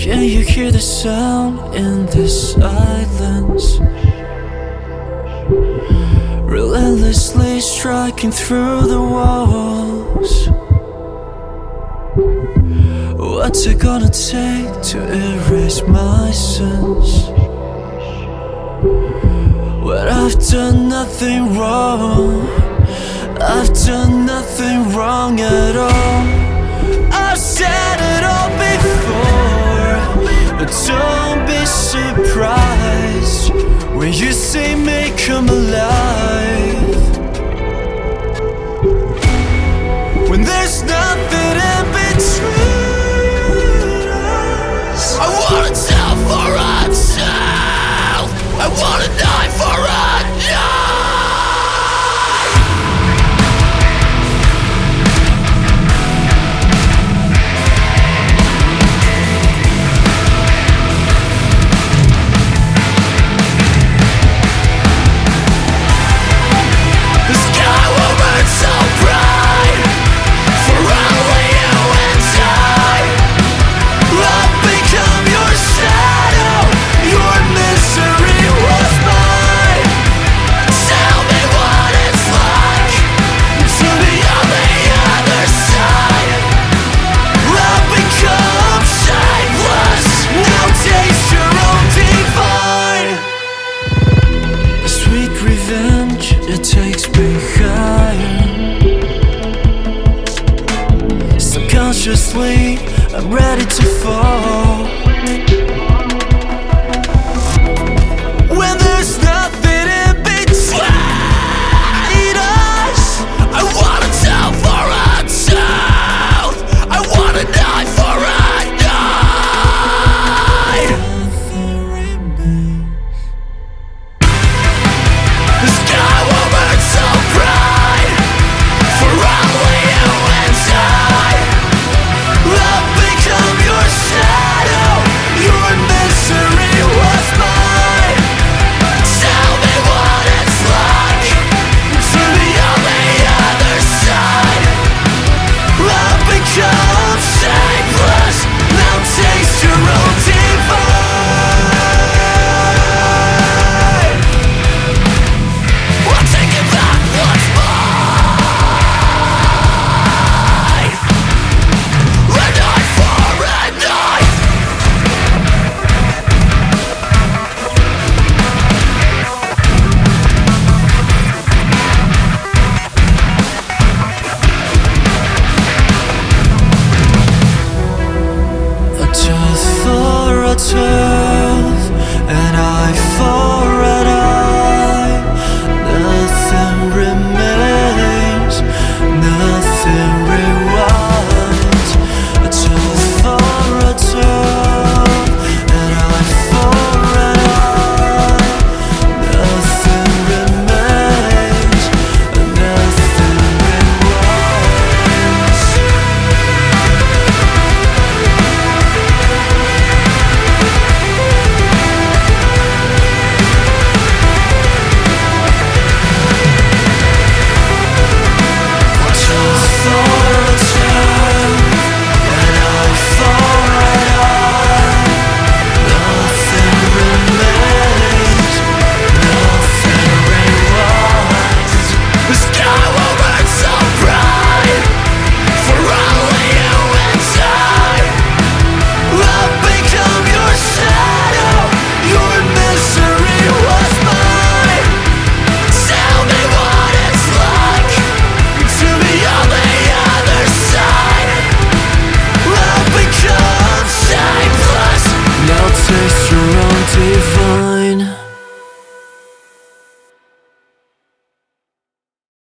Can you hear the sound in this silence? Relentlessly striking through the walls. What's it gonna take to erase my sins? When I've done nothing wrong, I've done nothing wrong at all. I've said it all before, but don't be surprised when you see me come alive. When there's nothing in between us, I wanna tell for myself, I wanna die for a night. It takes me higher. Subconsciously, I'm ready to fall. When there's nothing in between us, I wanna tell for myself, I wanna die for a night. Nothing remains. The sky will burn so bright for only you and I. I've become your shadow, your misery was mine. Tell me what it's like to be on the other side. I've become shapeless, now taste your own divine. I'll take it back once mine. Red eye for red eye. A tooth for a tooth, an eye for an eye. Nothing remains, nothing rewinds. A tooth for a tooth, an eye for an eye. Nothing remains, nothing rewinds. Taste your own divine.